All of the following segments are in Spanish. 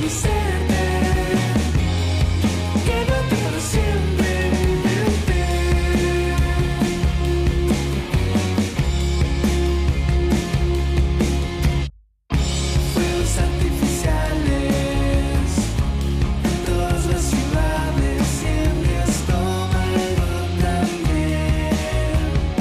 conocerte. Quédate para siempre en mi mente. Fuegos artificiales en todas las ciudades y en mi estómago también.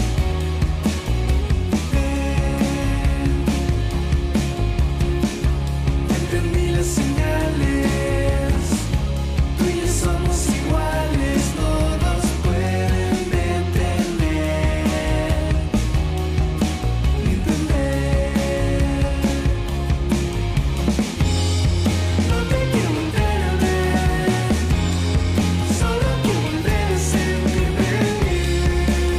Entendí las señales, tú y yo somos iguales, no nos pueden detener ni entender. No te quiero volver a ver, solo quiero volver a sentirme bien.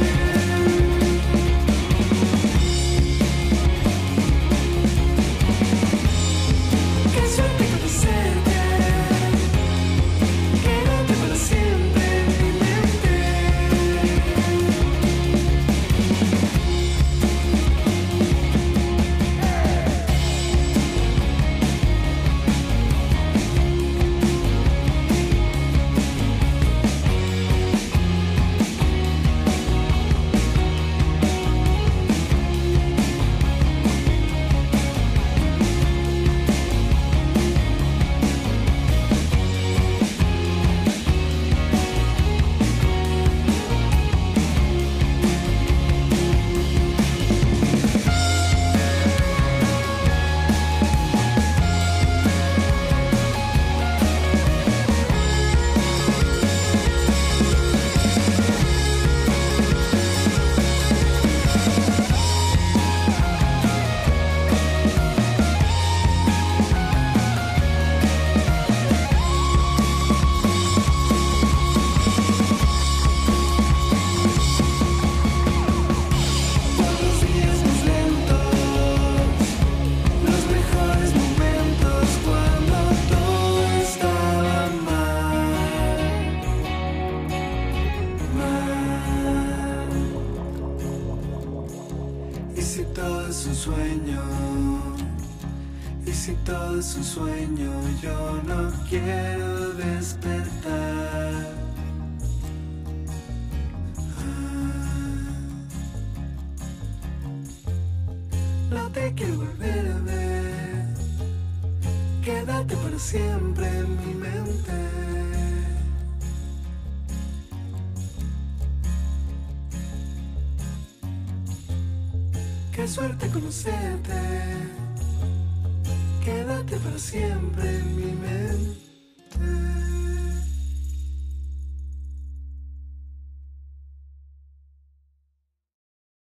Qué suerte conocerte, quédate para siempre en mi mente. Por los días más lentos, los mejores momentos cuando todo estaba mal. Y si todo es un sueño, y si todo es un sueño, yo no quiero despertar. No te quiero volver a ver, quédate para siempre en mi mente. Qué suerte conocerte, quédate para siempre en mi mente.